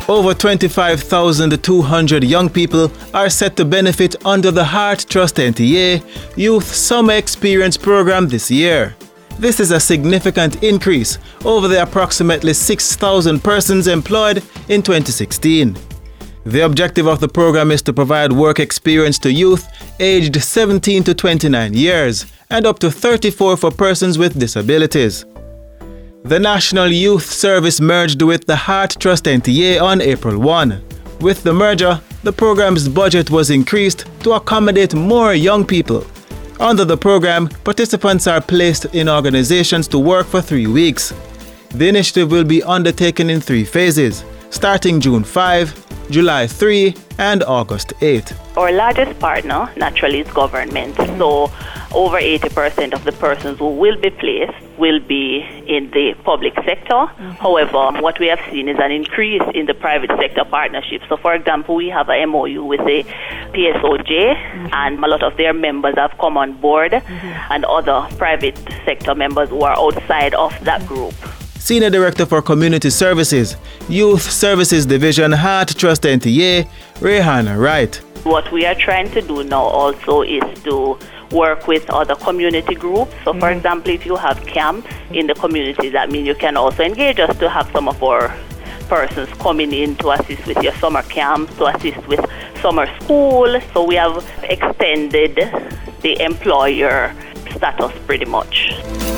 Over 25,200 young people are set to benefit under the Heart Trust NTA Youth Summer Experience Program this year. This is a significant increase over the approximately 6,000 persons employed in 2016. The objective of the program is to provide work experience to youth aged 17 to 29 years and up to 34 for persons with disabilities. The National Youth Service merged with the Heart Trust NTA on April 1. With the merger, the program's budget was increased to accommodate more young people. Under the program, participants are placed in organizations to work for 3 weeks. The initiative will be undertaken in 3 phases, starting June 5, July 3, and August 8. Our largest partner, naturally, is government. So over 80% of the persons who will be placed will be in the public sector. However, what we have seen is an increase in the private sector partnerships. So, for example, we have a MOU with the PSOJ, and a lot of their members have come on board, and other private sector members who are outside of that group. Senior Director for Community Services, Youth Services Division, Heart Trust NTA, Rehana Wright. What we are trying to do now also is to work with other community groups. So, for example, if you have camps in the community, that means you can also engage us to have some of our persons coming in to assist with your summer camps, to assist with summer school. So we have extended the employer status pretty much.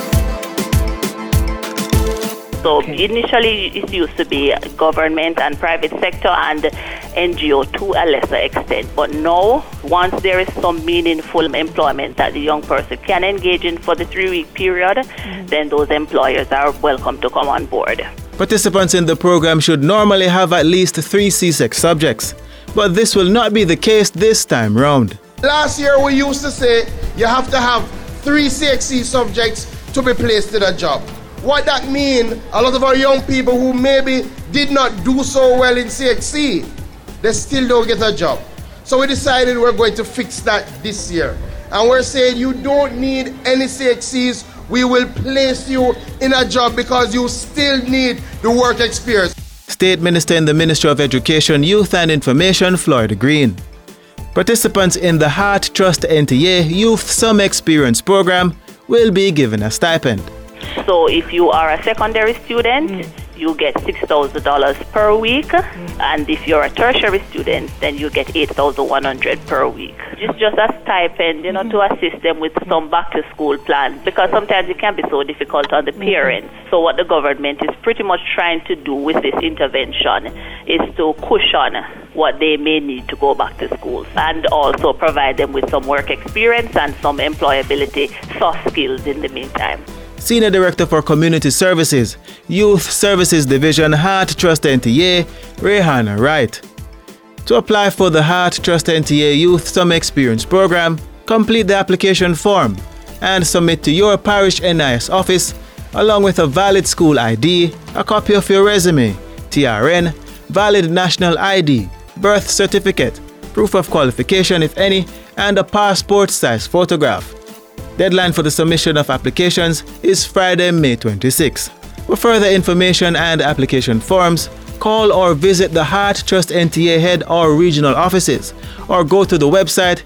So initially it used to be government and private sector and NGO to a lesser extent. But now, once there is some meaningful employment that the young person can engage in for the 3-week period, then those employers are welcome to come on board. Participants in the program should normally have at least 3 CSEC subjects, but this will not be the case this time round. Last year we used to say you have to have 3 CXC subjects to be placed in a job. What that means, a lot of our young people who maybe did not do so well in CXC, they still don't get a job. So we decided we're going to fix that this year. And we're saying you don't need any CXCs. We will place you in a job because you still need the work experience. State Minister in the Ministry of Education, Youth and Information, Floyd Green. Participants in the Heart Trust NTA Youth Summer Experience Program will be given a stipend. So if you are a secondary student, you get $6,000 per week. And if you're a tertiary student, then you get $8,100 per week. It's just a stipend, to assist them with some back-to-school plans, because sometimes it can be so difficult on the parents. So what the government is pretty much trying to do with this intervention is to cushion what they may need to go back to school, and also provide them with some work experience and some employability soft skills in the meantime. Senior Director for Community Services, Youth Services Division, Heart Trust NTA, Rehana Wright. To apply for the Heart Trust NTA Youth Summer Experience Program, complete the application form and submit to your parish NIS office along with a valid school ID, a copy of your resume, TRN, valid national ID, birth certificate, proof of qualification if any, and a passport-size photograph. Deadline for the submission of applications is Friday, May 26. For further information and application forms, call or visit the Heart Trust NTA head or regional offices, or go to the website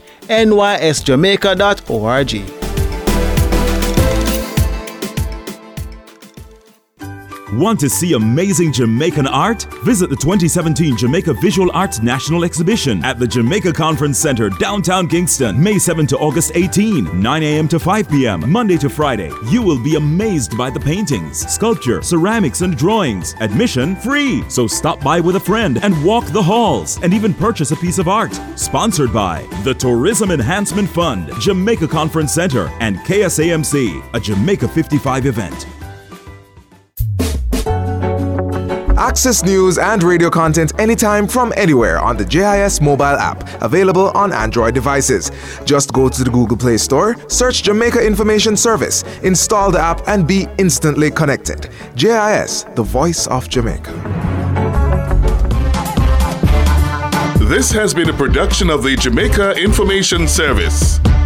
nysjamaica.org. Want to see amazing Jamaican art? Visit the 2017 Jamaica Visual Arts National Exhibition at the Jamaica Conference Center, downtown Kingston, May 7 to August 18, 9 a.m. to 5 p.m., Monday to Friday. You will be amazed by the paintings, sculpture, ceramics, and drawings. Admission free, so stop by with a friend and walk the halls and even purchase a piece of art. Sponsored by the Tourism Enhancement Fund, Jamaica Conference Center, and KSAMC, a Jamaica 55 event. Access news and radio content anytime from anywhere on the JIS mobile app, available on Android devices. Just go to the Google Play Store, search Jamaica Information Service, install the app, and be instantly connected. JIS, the voice of Jamaica. This has been a production of the Jamaica Information Service.